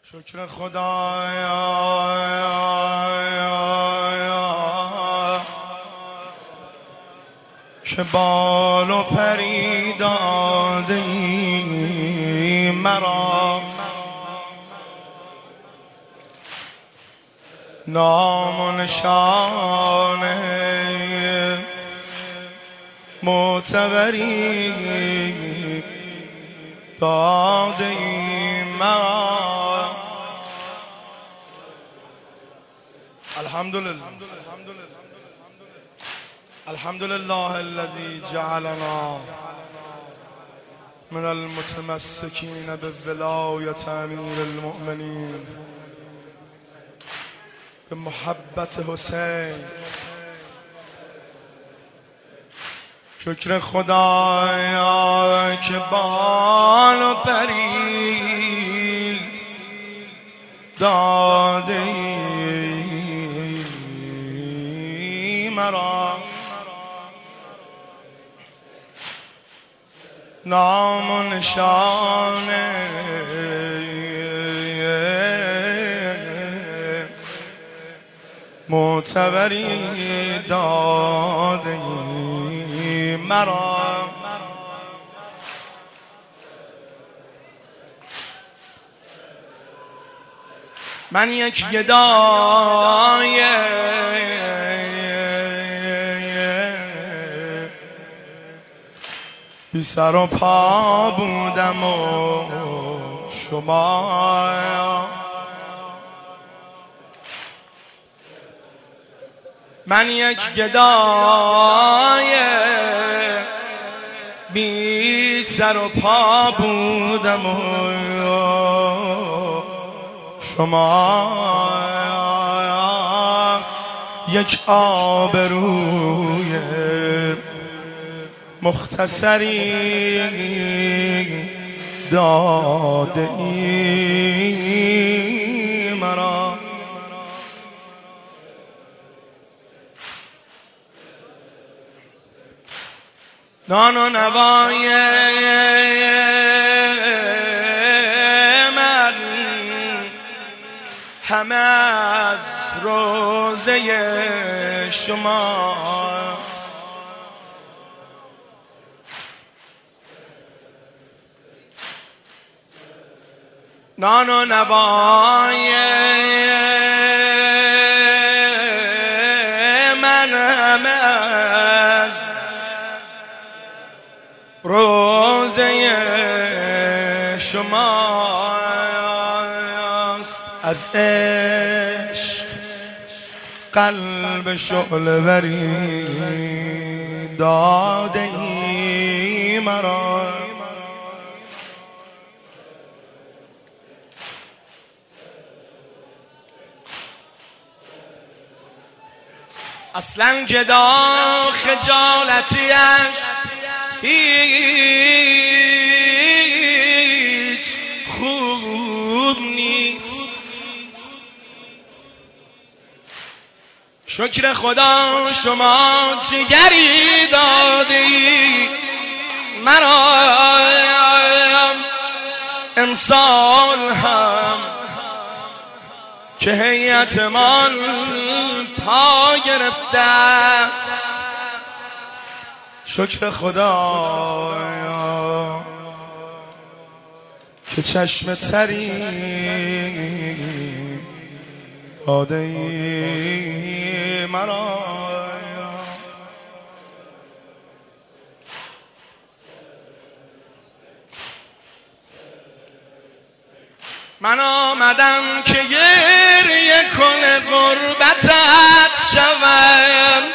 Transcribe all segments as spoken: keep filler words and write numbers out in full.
شکر خدایا که بال و پری داده ای مرا، نام و نشان معتبری داده ای مرا. الحمدلله الحمدلله الذي جعلنا من المتمسكين بولایة امیر المؤمنین به محبت حسین. شکر خدایا که بال و پری داده ای مرا، نام و نشان معتبری داده ای مرا. من یک گدای بی سر و پا بودم و شما، من یک گدای بی سر و پا بودم و شما یک آبروی مختصری داده ای مرا. نان و نوای من همه از روزه شماست، نان و نوای من همه از روزه شماست. از عشق قلب شعله وری داده ای مرا، اصلا گدا خجالتیش هیچ خوب نیست. شکر خدا شما جگری دادی مرا، امسال هم که هیئتمان پا گرفته است. شکر خدایا که چشم تری داده ای مرا. من آمدم که گریه کنه غربتت شوم،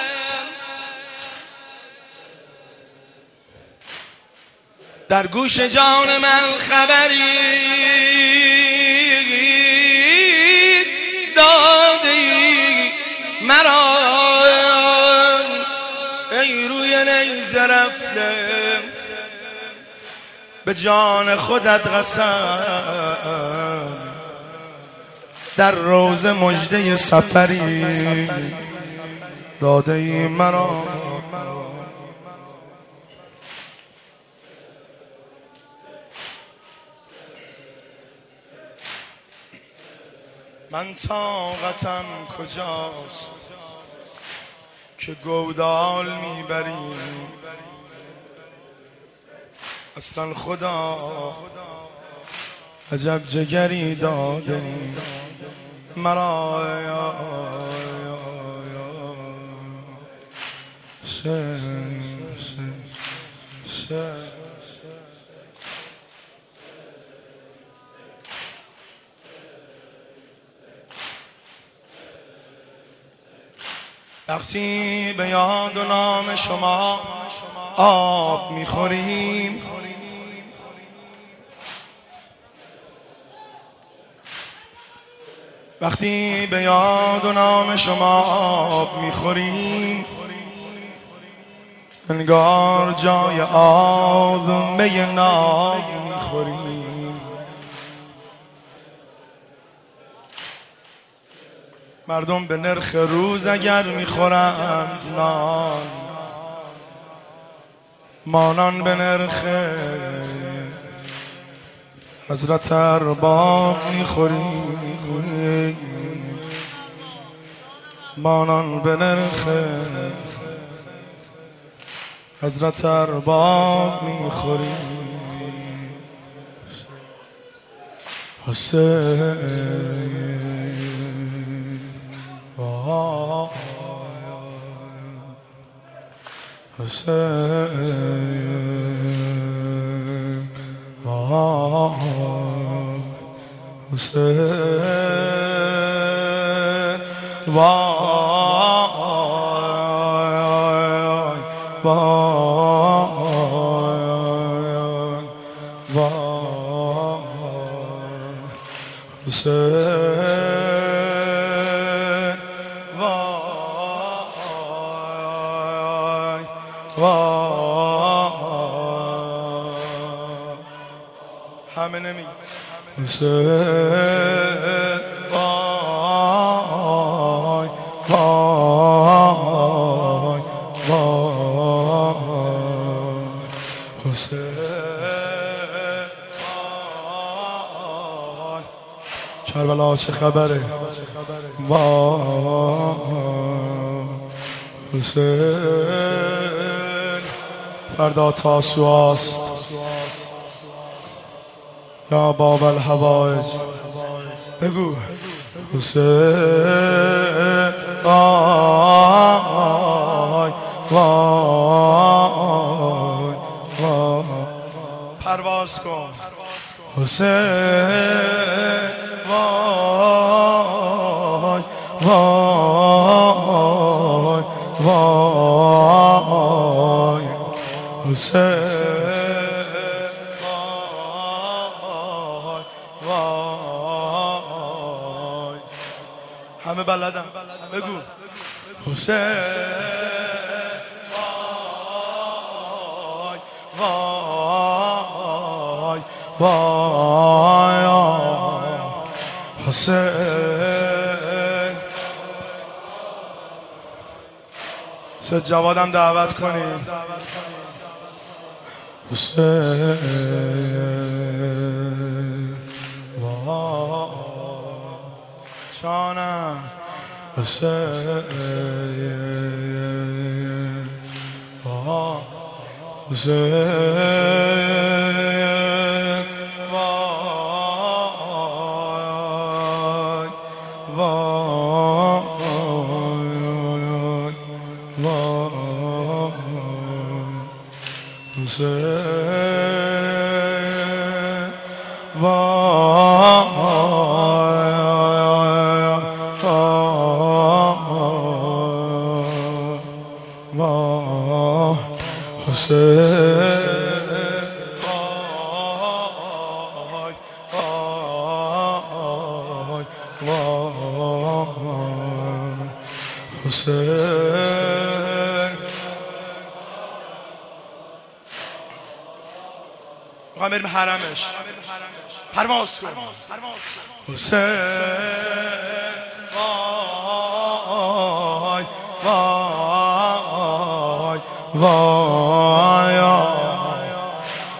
در گوش جان من خبری دادی مرا، ای روی نیزه رفته به جان خودت قسم، در روز مژده سفری داده ای مرا. من طاقتم کجاست که گودال میبریم؟ اصلا خدا عجب جگری داده مرا، یا سه سه وقتی به یاد و نام شما آب میخوریم، وقتی به یاد و نام شما آب میخوریم، انگار جای آب می ناب میخوریم. مردم به نرخ روز اگر میخورند نان، مانان به نرخ حضرت ارباب میخوریم، مانان به نرخ حضرت ارباب میخوریم. حسین حسین حسین وای وای وای حسین وای وای همه نمی حسین وای وای وای حسین وای کربلا چه خبره؟ وای حسین فردا تاسوعاست یا باب الحوائج بگو حسین وای وای وای پرواز کن حسین وای وای وای حسین همه بلدم بگو حسین وای وای وای حسین. سید جوادم دعوت کنیم. حسین وای جانم حسین وای حسین وای وای وای حسین وای حسین وای وای وای حسین. میخوام بریم حرمش. پرواز کن حسین وای وای وای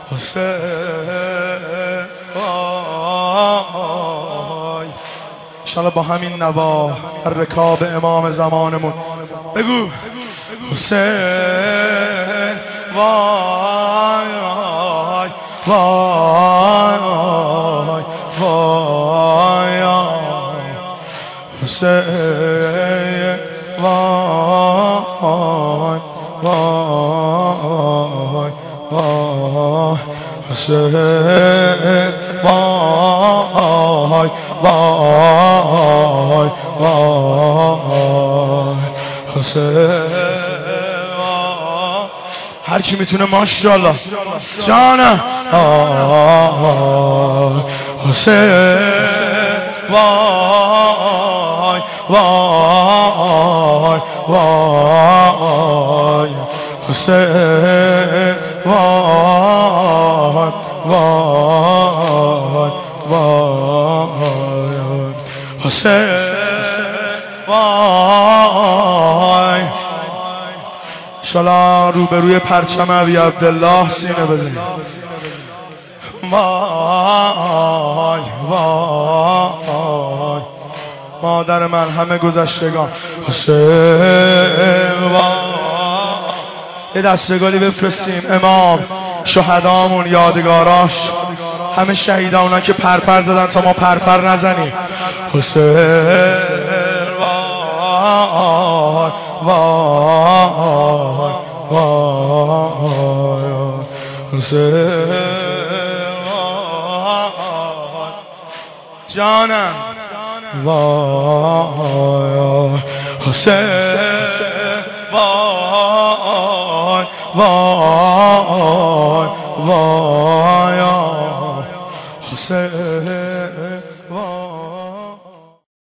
حسین وای انشالله با همین نوا رکاب امام زمانمون بگو حسین وای وای وای حسین وای وای وای حسین وای وای وای حسین. هر کی میتونه ماشاءالله جانم حسین وای وای وای حسین وای وای وای حسین وای. انشالله روبروی پرچم ابی عبدالله سینه بزنید. وای وای مادر من همه گذشتگان حسین وای. یه دستگالی بفرستیم امام شهدامون یادگاراش همه شهیدان اونا که پرپر زدن تا ما پرپر نزنیم. حسین وای وای وای حسین وای جانم وای حسین وای وای وای حسین